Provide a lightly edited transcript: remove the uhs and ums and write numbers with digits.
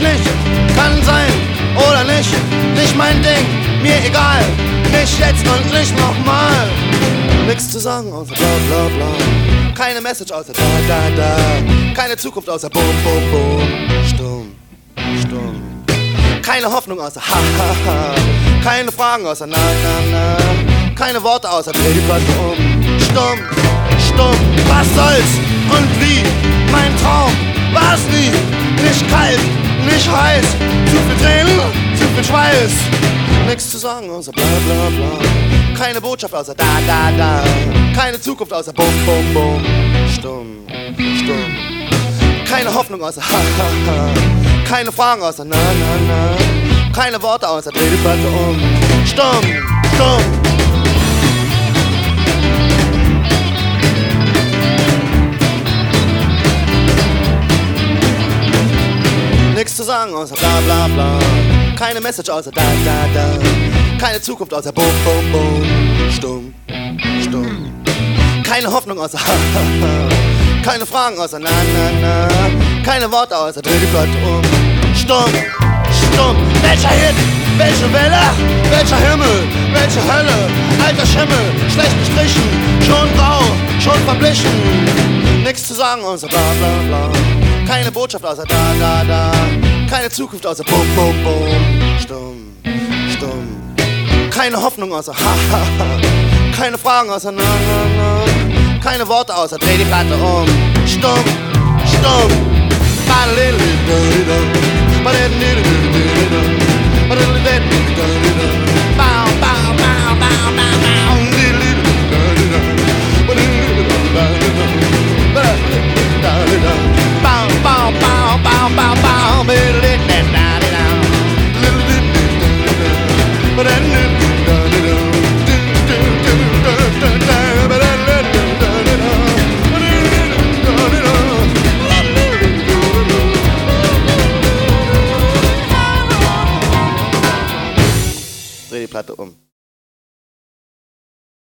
nicht, kann sein oder nicht, nicht mein Ding, mir egal, nicht jetzt und nicht nochmal. Nix zu sagen außer bla bla bla, keine Message außer da da da, keine Zukunft außer bum bum bum, stumm, stumm. Keine Hoffnung außer ha ha ha, keine Fragen außer na na na, keine Worte außer dreh die Platte um, stumm, stumm. Was soll's und wie, mein Traum war's nie, nicht kalt, nicht heiß, zu viel Tränen, zu viel Schweiß. Nix zu sagen außer bla bla bla, keine Botschaft außer da da da, keine Zukunft außer bum bum bum, stumm, stumm. Keine Hoffnung außer ha ha ha, keine Fragen außer na na na, keine Worte außer dreh die Platte um, stumm, stumm. Nix zu sagen außer bla bla bla, keine Message außer da da da, keine Zukunft außer bum bum bum, stumm, stumm. Keine Hoffnung außer ha ha ha, keine Fragen außer na na na, keine Worte außer dreh die Platte um, stumm, stumm. Welcher Hit, welche Welle, welcher Himmel, welche Hölle, alter Schimmel, schlecht gestrichen, schon grau, schon verblichen. Nix zu sagen außer bla bla bla, keine Botschaft außer da da da, keine Zukunft außer bum bum bum, stumm, stumm. Keine Hoffnung außer ha ha ha, keine Fragen außer na na na, keine Worte außer dreh die Platte um, stumm, stumm. Dreh die Platte um.